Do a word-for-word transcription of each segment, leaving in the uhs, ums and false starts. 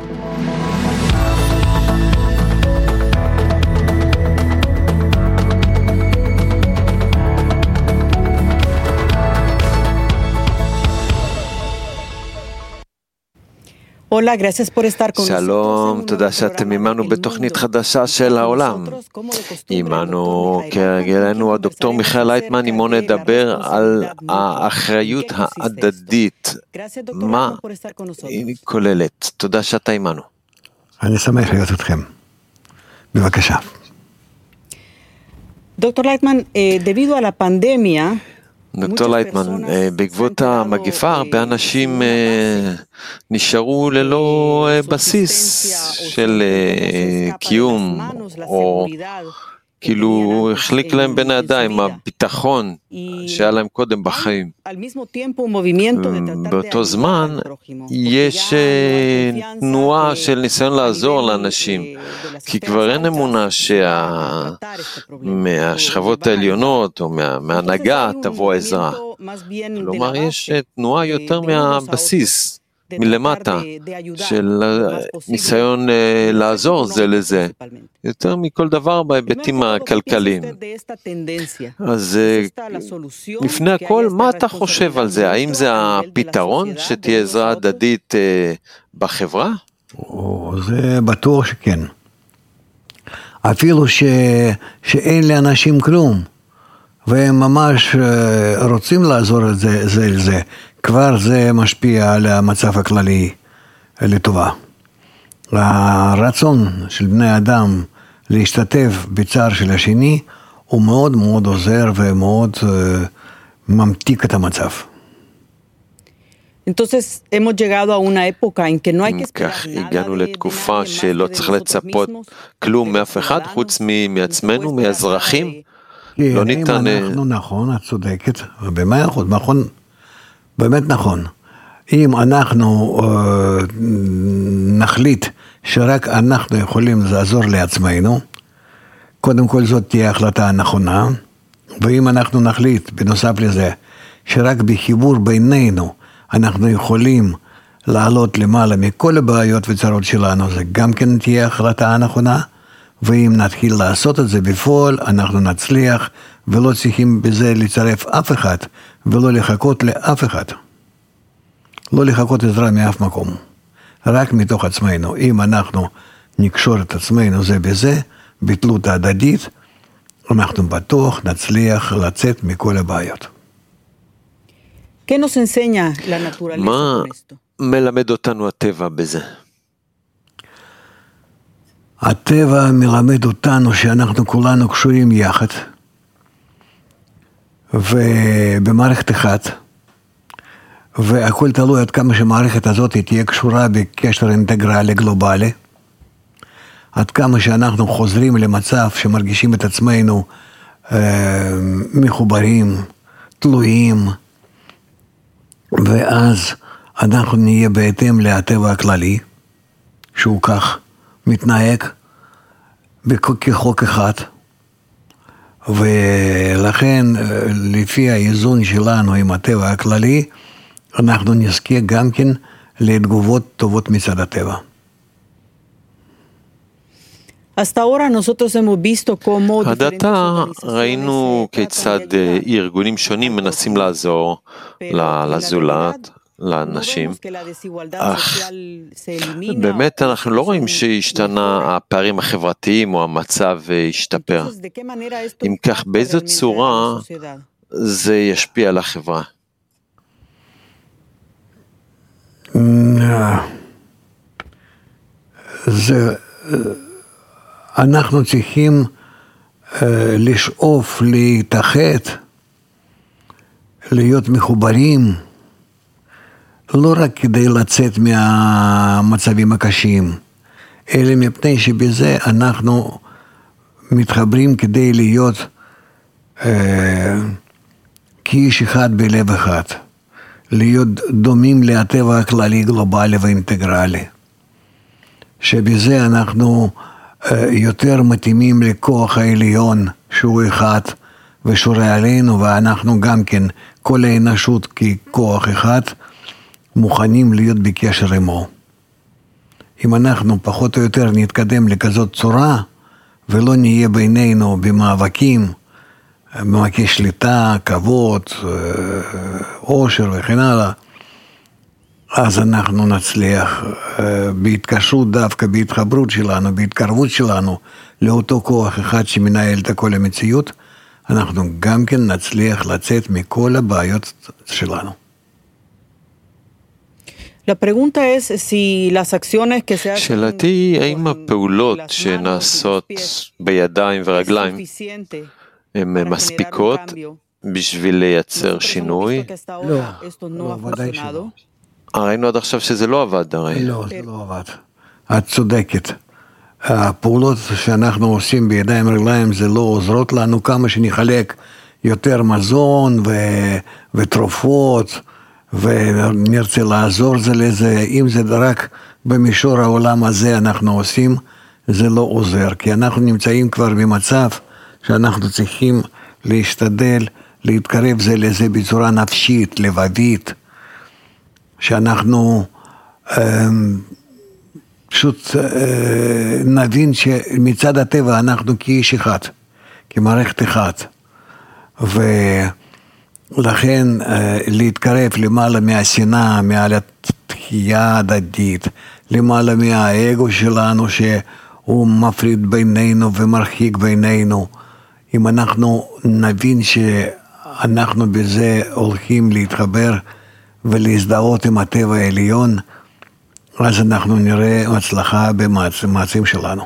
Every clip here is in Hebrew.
שלום, תודה שאתם עימנו בתוכנית חדשה של העולם. עימנו כרגלנו הדוקטור מיכאל לייטמן, עמו נדבר על האחריות ההדדית. מה היא כוללת? תודה שאתה עימנו. אני שמח להיות אתכם. בבקשה. דוקטור לייטמן, debido a la pandemia, דוקטור לייטמן, בעקבות המגפה הרבה אנשים נשארו ללא בסיס של קיום, או כאילו החליק להם בין הידיים הביטחון שהיה להם קודם בחיים. באותו זמן יש תנועה של ניסיון לעזור לאנשים, כי כבר אין אמונה מהשכבות העליונות או מההנהגה תבוא עזרה. כלומר יש תנועה יותר מהבסיס, מלמטה, של ניסיון לעזור זה לזה, יותר מכל דבר בהיבטים הכלכליים. אז לפני הכל, מה אתה חושב על זה? האם זה הפתרון שתהיה עזרה הדדית בחברה? זה בטוח שכן. אפילו ש... שאין לאנשים כלום, והם ממש רוצים לעזור את זה, זה לזה. כבר זה משפיע על המצב הכללי לטובה. הרצון של בני אדם להשתתף בצער של השני, הוא מאוד מאוד עוזר ומאוד uh, ממתיק את המצב. Entonces, hemos llegado a una época en que no hay que esperar כך הגענו לתקופה שלא צריך לצפות כלום מאף אחד, חוץ מעצמנו, מאזרחים. לא ניתן... אנחנו נכון, את צודקת, במאה אחוז, נכון, באמת נכון. אם אנחנו uh, נחליט שרק אנחנו יכולים לעזור לעצמנו, קודם כל זאת תהיה החלטה נכונה, ואם אנחנו נחליט בנוסף לזה, שרק בחיבור בינינו אנחנו יכולים לעלות למעלה מכל הבעיות וצרות שלנו, זה גם כן תהיה החלטה הנכונה, ואם נתחיל לעשות את זה בפועל, אנחנו נצליח, ולא צריכים בזה לצרף אף אחד, ולא לחכות לאף אחד. לא לחכות עזרה מאף מקום. רק מתוך עצמנו. אם אנחנו נקשור את עצמנו זה בזה, בתלות ההדדית, אנחנו בטוח נצליח לצאת מכל הבעיות. מה מלמד אותנו הטבע בזה? הטבע מלמד אותנו שאנחנו כולנו קשורים יחד, ובמערכת אחת, והכל תלוי עד כמה שמערכת הזאת תהיה קשורה בקשר אינטגרלי גלובלי, עד כמה שאנחנו חוזרים למצב שמרגישים את עצמנו אה, מחוברים, תלויים, ואז אנחנו נהיה בהתאם לטבע הכללי, שהוא כך מתנהג כחוק אחד, ולכן לפי האיזון שלנו עם הטבע הכללי, אנחנו נזכה גם כן לתגובות טובות מצד הטבע. עד עתה ראינו כיצד ארגונים שונים מנסים לעזור לזולת, לאנשים, אך באמת אנחנו לא רואים שהשתנה הפערים החברתיים או המצב השתפר. אם כך, באיזו צורה זה ישפיע על החברה? זה, אנחנו צריכים לשאוף, להתאחד, להיות מחוברים, לא רק כדי לצאת מהמצבים הקשים, אלא מפני שבזה אנחנו מתחברים כדי להיות אה, כאיש אחד בלב אחד, להיות דומים לטבע הכללי גלובלי ואינטגרלי, שבזה אנחנו אה, יותר מתאימים לכוח העליון שהוא אחד ושורה עלינו, ואנחנו גם כן כל האנושות ככוח אחד, מוכנים להיות בקשר עמו. אם אנחנו פחות או יותר נתקדם לכזאת צורה, ולא נהיה בינינו במאבקים, במאבקי שליטה, כבוד, עושר וכן הלאה, אז אנחנו נצליח בהתקשרות דווקא, בהתחברות שלנו, בהתקרבות שלנו, לאותו כוח אחד שמנהל את כל המציאות, אנחנו גם כן נצליח לצאת מכל הבעיות שלנו. שאלתי, האם הפעולות שנעשות בידיים ורגליים הן מספיקות בשביל לייצר שינוי? לא, לא, ודאי שלא. ראינו עד עכשיו שזה לא עבד הרי. לא, זה לא עבד. את צודקת. הפעולות שאנחנו עושים בידיים ורגליים זה לא עוזרות לנו, כמה שנחלק יותר מזון ו- ותרופות ונרצה לעזור זה לזה, אם זה רק במישור העולם הזה אנחנו עושים, זה לא עוזר, כי אנחנו נמצאים כבר במצב שאנחנו צריכים להשתדל להתקרב זה לזה בצורה נפשית, לבבית, שאנחנו פשוט נבין שמצד הטבע אנחנו כאיש אחד, כמערכת אחת, ולכן להתקרב למעלה מהשנאה, מעל התחייה הדדית, למעלה מהאגו שלנו שהוא מפריד בינינו ומרחיק בינינו, אם אנחנו נבין שאנחנו בזה הולכים להתחבר ולהזדהות עם הטבע העליון, אז אנחנו נראה הצלחה במאמצים שלנו.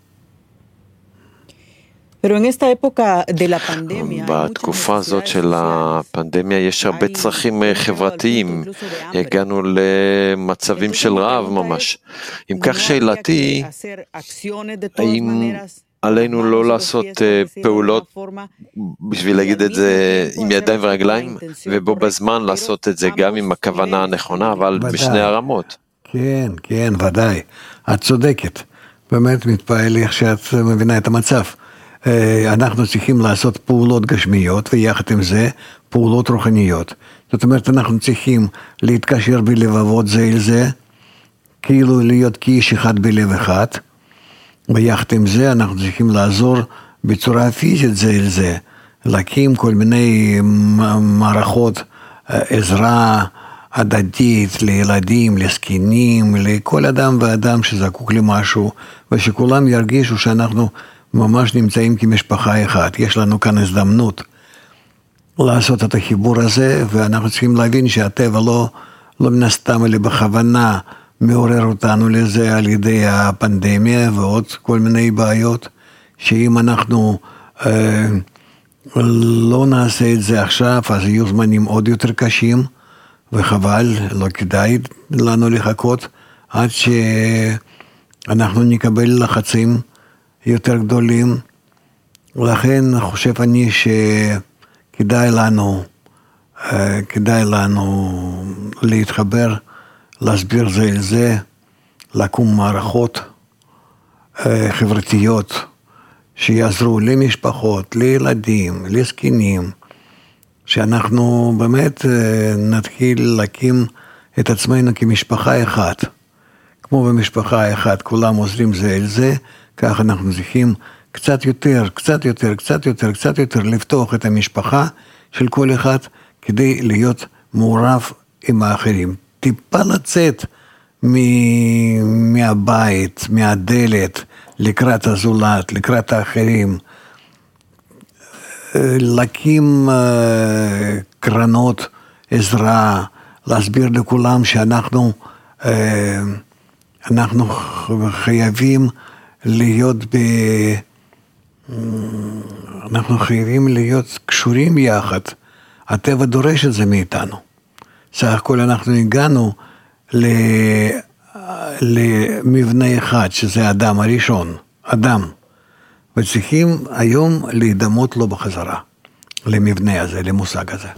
בתקופה הזאת של הפנדמיה יש הרבה צרכים חברתיים, הגענו למצבים של רעב ממש. אם כך שאלתי, האם עלינו לא לעשות פעולות בשביל להגיד את זה עם ידיים ורגליים, ובו בזמן לעשות את זה גם עם הכוונה הנכונה, אבל בשני הרמות? כן, כן, ודאי. את צודקת. באמת מתפעל לי איך שאת מבינה את המצב. אנחנו צריכים לעשות פעולות גשמיות, ויחד עם זה פעולות רוחניות. זאת אומרת, אנחנו צריכים להתקשר בלבבות זה אל זה, כאילו להיות כאיש אחד בלב אחד, ויחד עם זה אנחנו צריכים לעזור בצורה פיזית זה אל זה, להקים כל מיני מערכות עזרה הדדית לילדים, לזקנים, לכל אדם ואדם שזקוק למשהו, ושכולם ירגישו שאנחנו ממש נמצאים כמשפחה אחת. יש לנו כאן הזדמנות לעשות את החיבור הזה, ואנחנו צריכים להבין שהטבע לא, לא מן הסתם אלא בכוונה מעורר אותנו לזה על ידי הפנדמיה ועוד כל מיני בעיות, שאם אנחנו אה, לא נעשה את זה עכשיו, אז יהיו זמנים עוד יותר קשים, וחבל, לא כדאי לנו לחכות עד שאנחנו נקבל לחצים יותר גדולים. לכן חושב אני שכדאי לנו, כדאי לנו להתחבר, להסביר זה אל זה, לקום מערכות חברתיות שיעזרו למשפחות, לילדים, לזקנים, שאנחנו באמת נתחיל להקים את עצמנו כמשפחה אחת. כמו במשפחה אחת, כולם עוזרים זה אל זה, כך אנחנו צריכים קצת יותר, קצת יותר, קצת יותר, קצת יותר לפתוח את המשפחה של כל אחד, כדי להיות מעורב עם האחרים. טיפה לצאת מ- מהבית, מהדלת, לקראת הזולת, לקראת האחרים, להקים קרנות עזרה, להסביר לכולם שאנחנו אנחנו חייבים להיות ב... אנחנו חייבים להיות קשורים יחד. הטבע דורש את זה מאיתנו. סך הכל אנחנו הגענו למבנה אחד, שזה האדם הראשון, אדם. וצריכים היום להידמות לו בחזרה, למבנה הזה, למושג הזה.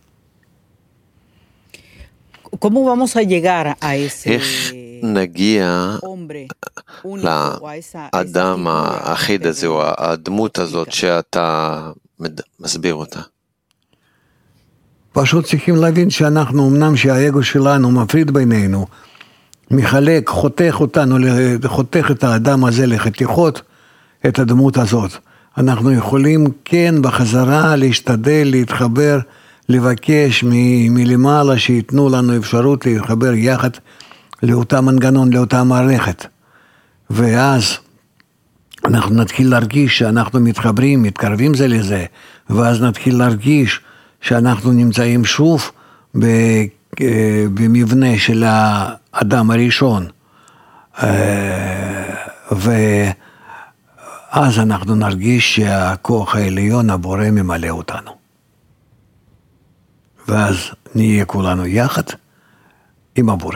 איך נגיע לאדם האחיד הזה, או הדמות הזאת שאתה מסביר אותה? פשוט צריכים להבין שאנחנו, אמנם שהאגו שלנו מפריד בינינו, מחלק, חותך אותנו, חותך את האדם הזה לחתיכות, את הדמות הזאת. אנחנו יכולים כן בחזרה להשתדל, להתחבר, לבקש מ- מלמעלה שיתנו לנו אפשרות להתחבר יחד לאותה מנגנון, לאותה מערכת. ואז אנחנו נתחיל להרגיש שאנחנו מתחברים, מתקרבים זה לזה, ואז נתחיל להרגיש שאנחנו נמצאים שוב במבנה של האדם הראשון. ואז אנחנו נרגיש שהכוח העליון הבורא ממלא אותנו. ואז נהיה כולנו יחד עם הבורא.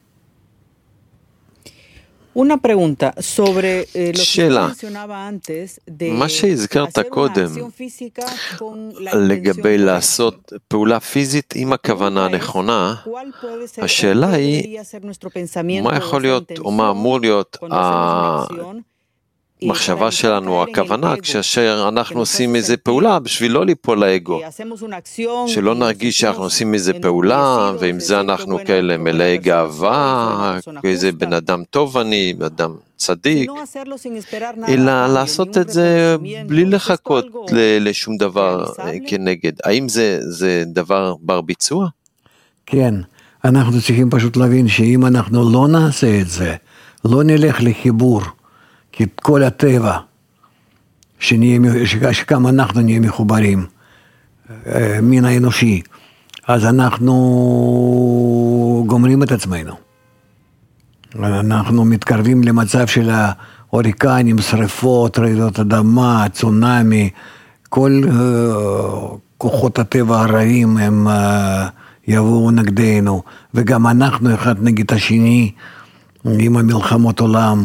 Una pregunta sobre eh, lo que שאלה, mencionaba antes de מה שהזכרת hacer una קודם acción física con la לגבי intención לעשות פעולה פיזית עם הכוונה הנכונה, ¿cuál puede ser, השאלה cuál היא, debería ser nuestro pensamiento מה o יכול nuestra להיות או מה אמור intención להיות cuando hacemos una acción y para המחשבה evitar שלנו, caer en el הכוונה, ego, כאשר אנחנו que nos עושים hace איזה sentir פעולה בשביל לא ליפול לאגו, que hacemos una acción שלא y nos נרגיש שאנחנו sentimos עושים איזה פעולה, enorgullecidos ועם de זה decir qué אנחנו buena, כאלה qué buena מלאי persona soy, soy גאווה, una persona איזה justa. בן אדם טוב אני, בן אדם צדיק, sino hacerlo sin esperar nada a אלא cambio, לעשות ni un את זה reconocimiento. בלי ¿Es esto לחכות algo ל- לשום דבר realizable? כנגד. האם זה, זה דבר בר ביצוע? כן, אנחנו צריכים פשוט להבין שאם אנחנו לא נעשה את זה, לא נלך לחיבור, כי כל הטבע, שנהיה, שגם אנחנו נהיה מחוברים, מין האנושי, אז אנחנו גומרים את עצמנו. אנחנו מתקרבים למצב של ההוריקנים, שריפות, רעידות אדמה, צונאמי, כל uh, כוחות הטבע הרעים הם uh, יבואו נגדנו, וגם אנחנו אחד נגד השני עם המלחמות עולם,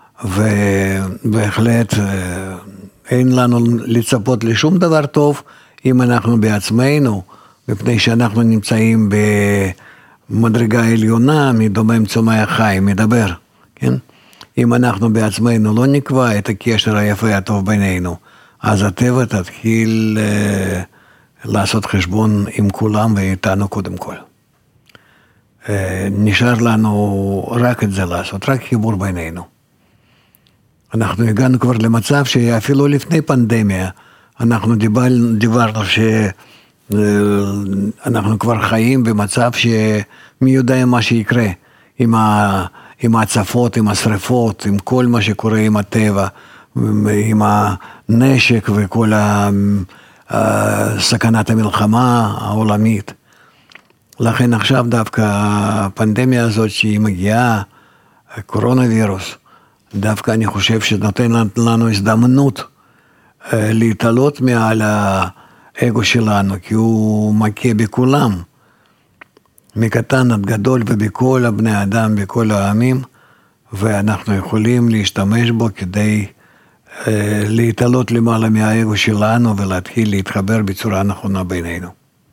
ובהחלט uh, אין לנו לצפות לשום דבר טוב אם אנחנו בעצמנו, מפני שאנחנו נמצאים במדרגה עליונה, מדומם צומח חי, מדבר, כן? אם אנחנו בעצמנו לא נקבע את הקשר היפה הטוב בינינו, אז הטבע תתחיל אה, לעשות חשבון עם כולם ואיתנו קודם כל. אה, נשאר לנו רק את זה לעשות, רק חיבור בינינו. אנחנו הגענו כבר למצב שאפילו לפני פנדמיה, אנחנו דיבר, דיברנו שאנחנו כבר חיים במצב שמי יודע מה שיקרה, עם, ה, עם ההצפות, עם השריפות, עם כל מה שקורה עם הטבע, עם הנשק וכל סכנת המלחמה העולמית. לכן עכשיו דווקא הפנדמיה הזאת שהיא מגיעה, הקורונה וירוס, דווקא אני חושב שנותן לנו הזדמנות להתעלות מעל האגו שלנו, כי הוא מכה בכולם, מקטן עד גדול ובכל הבני האדם, בכל העמים, ואנחנו יכולים להשתמש בו כדי אה, להתעלות למעלה מהאגו שלנו ולהתחיל להתחבר בצורה נכונה בינינו.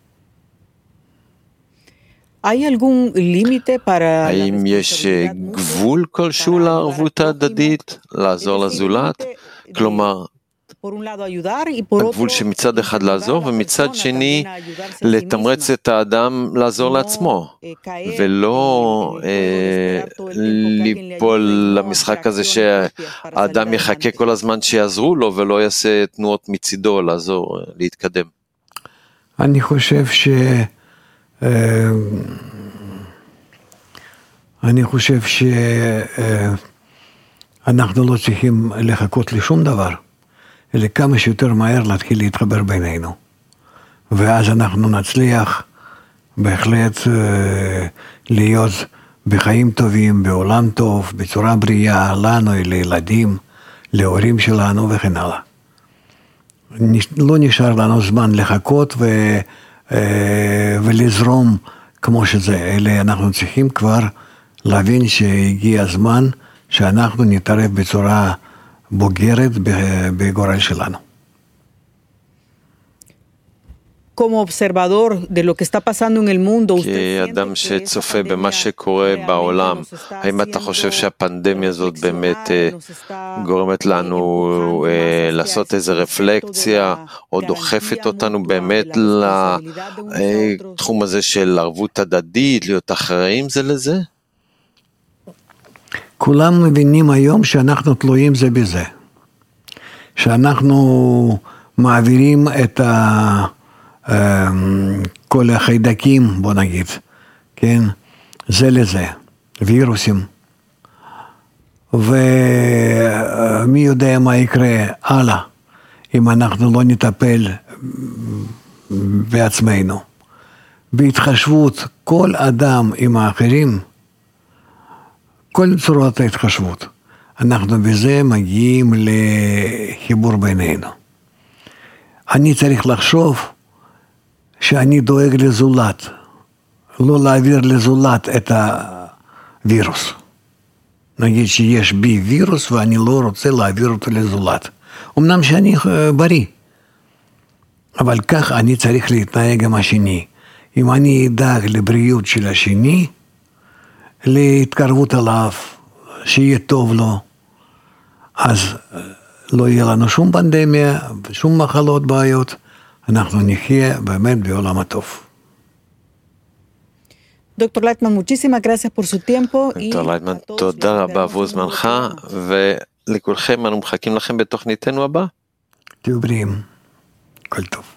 האם יש גבול כלשהו לערבות ההדדית, לעזור לזולת? כלומר, הגבול שמצד אחד לעזור ומצד שני לתמרץ את האדם לעזור לעצמו ולא אה, ליפול למשחק הזה שהאדם יחכה כל הזמן שיעזרו לו ולא יעשה תנועות מצידו לעזור, להתקדם. אני חושב ש... אני חושב שאנחנו לא צריכים לחכות לשום דבר, אלא כמה שיותר מהר להתחיל להתחבר בינינו. ואז אנחנו נצליח בהחלט להיות בחיים טובים, בעולם טוב, בצורה בריאה, לנו, לילדים, להורים שלנו וכן הלאה. לא נשאר לנו זמן לחכות ו... ולזרום כמו שזה, אלא אנחנו צריכים כבר להבין שהגיע הזמן שאנחנו נתערב בצורה בוגרת בגורל שלנו. כאדם שצופה במה שקורה בעולם, האם אתה חושב שהפנדמיה הזאת באמת גורמת לנו לעשות איזו רפלקציה, או דוחפת אותנו באמת לתחום הזה של ערבות הדדית, להיות אחראים זה לזה? כולם מבינים היום שאנחנו תלויים זה בזה. שאנחנו מעבירים את ה, כל החיידקים, בוא נגיד, כן? זה לזה, וירוסים. ומי יודע מה יקרה הלאה, אם אנחנו לא נטפל בעצמנו. בהתחשבות כל אדם עם האחרים, כל צורת ההתחשבות, אנחנו בזה מגיעים לחיבור בינינו. אני צריך לחשוב שאני דואג לזולת, לא להעביר לזולת את הווירוס. נגיד שיש בי וירוס ואני לא רוצה להעביר אותו לזולת. אמנם שאני בריא, אבל כך אני צריך להתנהג עם השני. אם אני אדאג לבריאות של השני, להתקרבות עליו, שיהיה טוב לו, אז לא יהיה לנו שום פנדמיה, שום מחלות, בעיות, אנחנו נחיה באמת בעולם הטוב. דוקטור לייטמן, muchísimas gracias por su tiempo. דוקטור לייטמן, תודה רבה עבור זמנך, ולכולכם אנו מחכים לכם בתוכניתנו הבאה. תהיו בריאים, כל טוב.